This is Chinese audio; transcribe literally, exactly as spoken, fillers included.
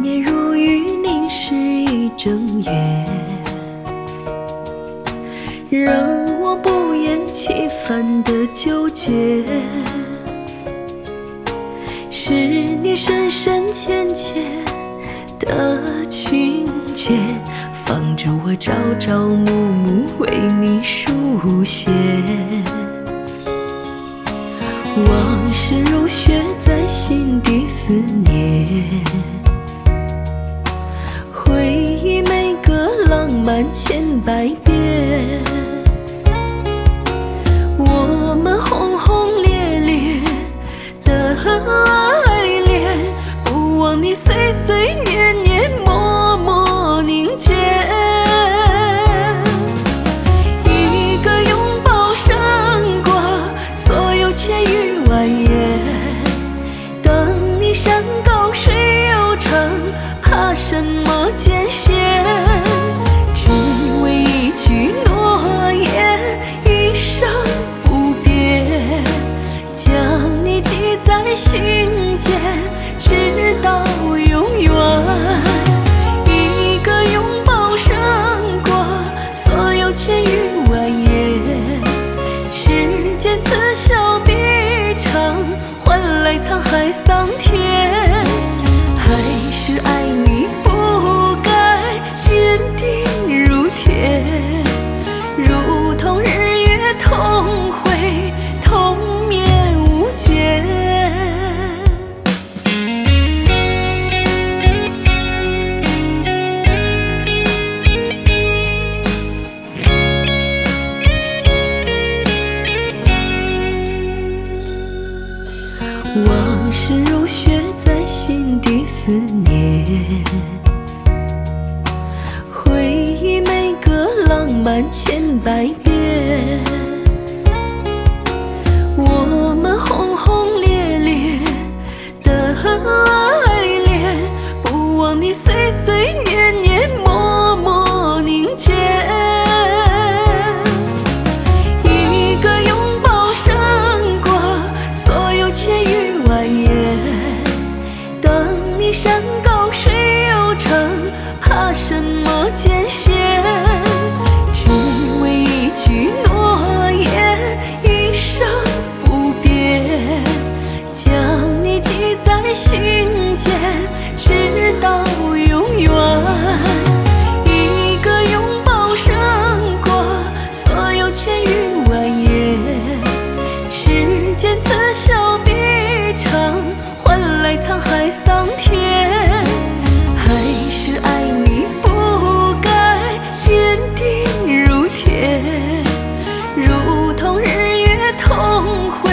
年如雨，凝视一整夜，让我不厌其烦的纠结。是你深深浅浅的情节，放着我朝朝暮暮为你书写。往事如雪在心底思念，回忆每个浪漫千百遍。我们轰轰烈烈的爱恋，不忘你岁岁年年默默凝结。一个拥抱胜过所有千语万言，等你山高水又长，怕什么艰险？只为一句诺言，一生不变，将你记在心间，直到永远。一个拥抱胜过所有千语万言，时间此消彼长，换来沧海桑田。还是爱你不改，坚定如铁，如同日月同辉，同眠无间。往事如雪在心底思念，回忆每个浪漫千百遍。我们轰轰烈烈的爱恋，不忘你岁岁年年默默凝结。一个拥抱胜过所有千语万言，等你山高水又长，怕什么艰险？只为一句诺言，一生不变，将你记在心间，直到永远。一个拥抱胜过所有千语万言，时间此消彼长，换来沧海桑田。还是爱你不改，坚定如铁，如同日月同辉。